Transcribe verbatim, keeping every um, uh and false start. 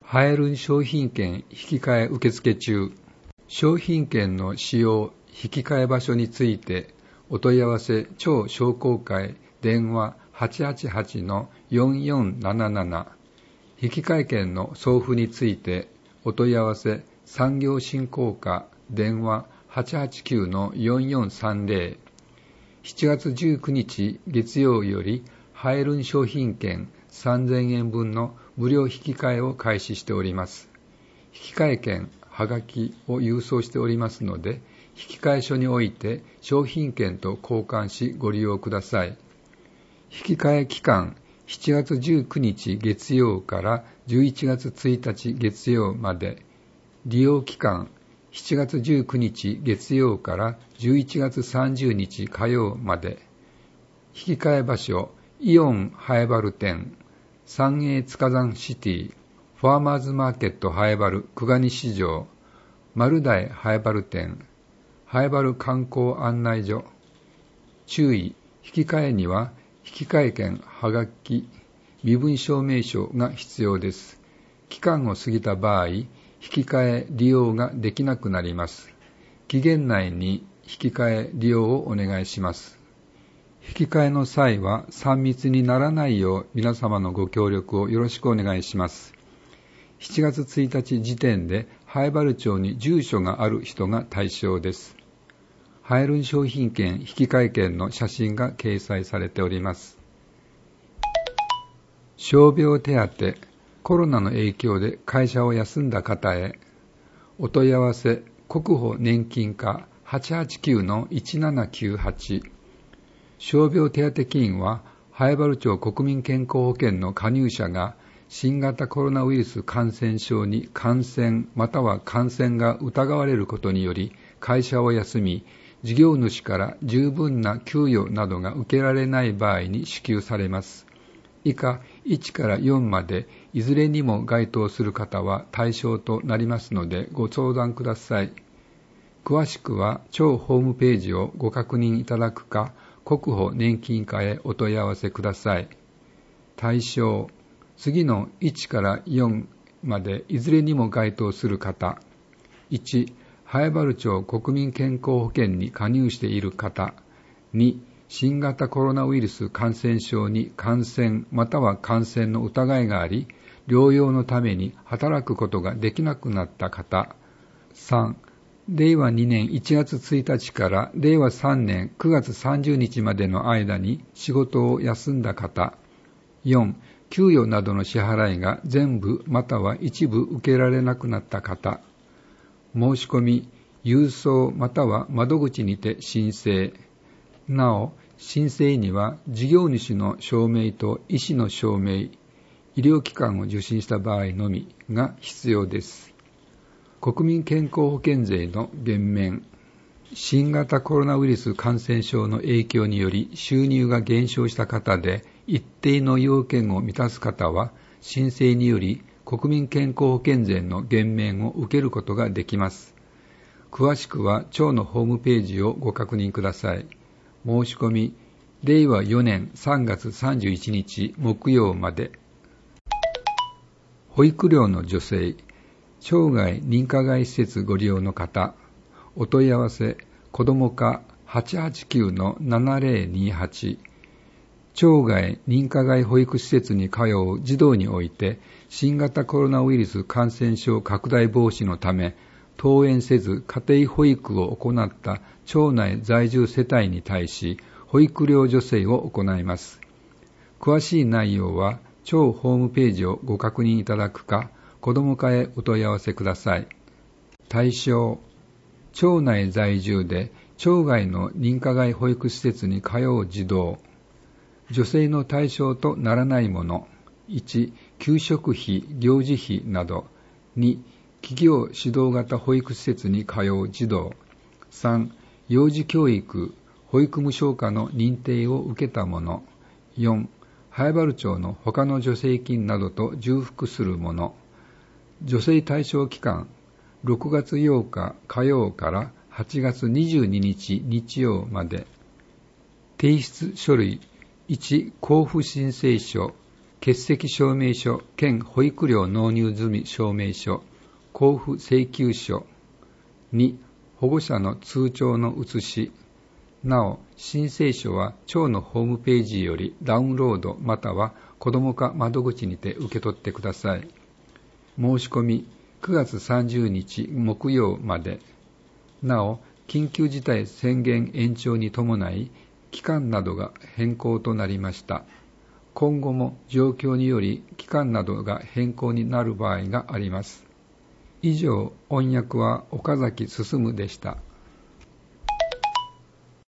ハエルン商品券引き換え受付中。商品券の使用、引き換え場所についてお問い合わせ超商工会電話 はちはちはちのよんよんなななな。引き換え券の送付についてお問い合わせ産業振興課電話 はちはちきゅうのよんよんさんぜろ。しちがつじゅうくにち月曜よりハエルン商品券さんぜんえんぶんの無料引き換えを開始しております。引き換え券、はがきを郵送しておりますので、引き換え書において商品券と交換しご利用ください。引き換え期間、しちがつじゅうくにち月曜からじゅういちがつついたち月曜まで。利用期間、しちがつじゅうくにち月曜からじゅういちがつさんじゅうにち火曜まで。引き換え場所、イオンハエバル店、三栄塚山シティ、ファーマーズマーケットハエバル久我西市場、丸大ハエバル店、ハエバル観光案内所。注意、引き換えには引き換え券、はがき、身分証明書が必要です。期間を過ぎた場合、引き換え利用ができなくなります。期限内に引き換え利用をお願いします。引き換えの際はさん密にならないよう皆様のご協力をよろしくお願いします。しちがつついたち時点でハエバル町に住所がある人が対象です。ハエルン商品券引き換え券の写真が掲載されております。傷病手当、コロナの影響で会社を休んだ方へ。お問い合わせ国保年金課 はちはちきゅうのいちななきゅうはち。傷病手当金は、ハエバル町国民健康保険の加入者が新型コロナウイルス感染症に感染または感染が疑われることにより会社を休み、事業主から十分な給与などが受けられない場合に支給されます。以下いちからよんまでいずれにも該当する方は対象となりますのでご相談ください。詳しくは町ホームページをご確認いただくか、国保年金課へお問い合わせください。対象、次のいちからよんまでいずれにも該当する方。いち、ハエバル町国民健康保険に加入している方。に、新型コロナウイルス感染症に感染または感染の疑いがあり、療養のために働くことができなくなった方。さん、れいわにねんいちがつついたちかられいわさんねんくがつさんじゅうにちまでの間に仕事を休んだ方。よん、給与などの支払いが全部または一部受けられなくなった方。申し込み、郵送または窓口にて申請。なお、申請には事業主の証明と医師の証明、医療機関を受診した場合のみが必要です。国民健康保険税の減免。新型コロナウイルス感染症の影響により収入が減少した方で一定の要件を満たす方は申請により国民健康保険税の減免を受けることができます。詳しくは町のホームページをご確認ください。申し込み、れいわよねんさんがつさんじゅういちにち木曜まで。保育料の助成、町外認可外施設ご利用の方、お問い合わせ、子ども課 はちはちきゅうのななぜろにはち。町外認可外保育施設に通う児童において、新型コロナウイルス感染症拡大防止のため、登園せず家庭保育を行った町内在住世帯に対し、保育料助成を行います。詳しい内容は、町ホームページをご確認いただくか、子ども課へお問い合わせください。対象、町内在住で町外の認可外保育施設に通う児童。助成の対象とならないもの。いち、給食費、行事費など。に、企業指導型保育施設に通う児童。さん、幼児教育、保育無償化の認定を受けたもの。よん、ハエバル町の他の助成金などと重複するもの。助成対象期間、ろくがつようか火曜からはちがつにじゅうににち日曜まで。提出書類、いち、交付申請書、 欠席証明書兼保育料納入済み証明書、交付請求書。に、保護者の通帳の写し。なお、申請書は庁のホームページよりダウンロードまたは子ども課窓口にて受け取ってください。申し込みくがつさんじゅうにち木曜まで。なお、緊急事態宣言延長に伴い、期間などが変更となりました。今後も状況により期間などが変更になる場合があります。以上、音訳は岡崎進でした。